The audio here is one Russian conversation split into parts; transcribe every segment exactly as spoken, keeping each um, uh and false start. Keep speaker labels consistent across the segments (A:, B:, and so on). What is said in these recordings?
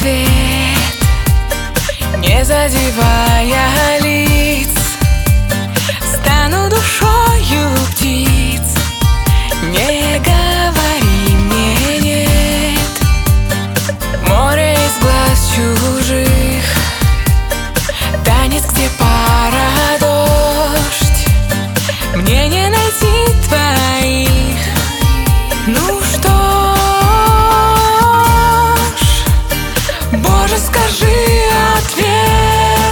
A: ответ, не задевая лиц. Стану душою птиц, не говори мне нет. Море из глаз чужих, танец, где пара, дождь. Мне не найти твоих. Ну что ж, Боже, скажи ответ.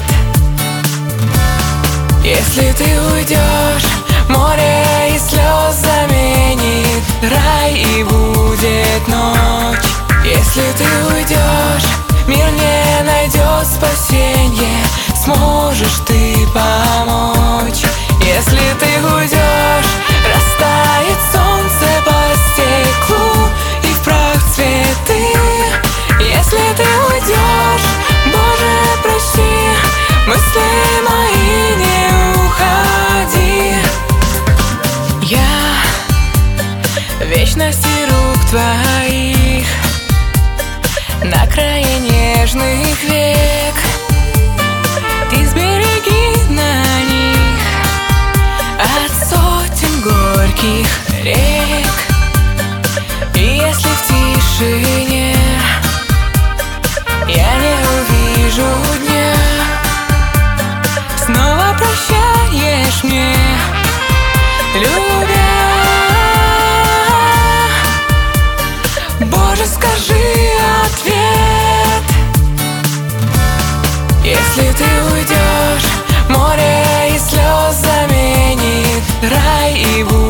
A: Если ты уйдешь, море из слез заменит рай, и будет ночь. Если ты уйдешь, мир не найдет спасенья, сможешь ты помочь. Если ты уйдешь, растает солнце по стеклу, и в прах цветы. Если ты уйдешь, Боже, прости, мысли мои, не уходи. Я вечности рук твоих, на крае нежных век. Ты сбереги на них от сотен горьких рек. И если в тишине я не увижу дня, снова прощаешь мне, любя. Боже, скажи ответ. Если ты уйдешь, море из слез заменит рай, и будет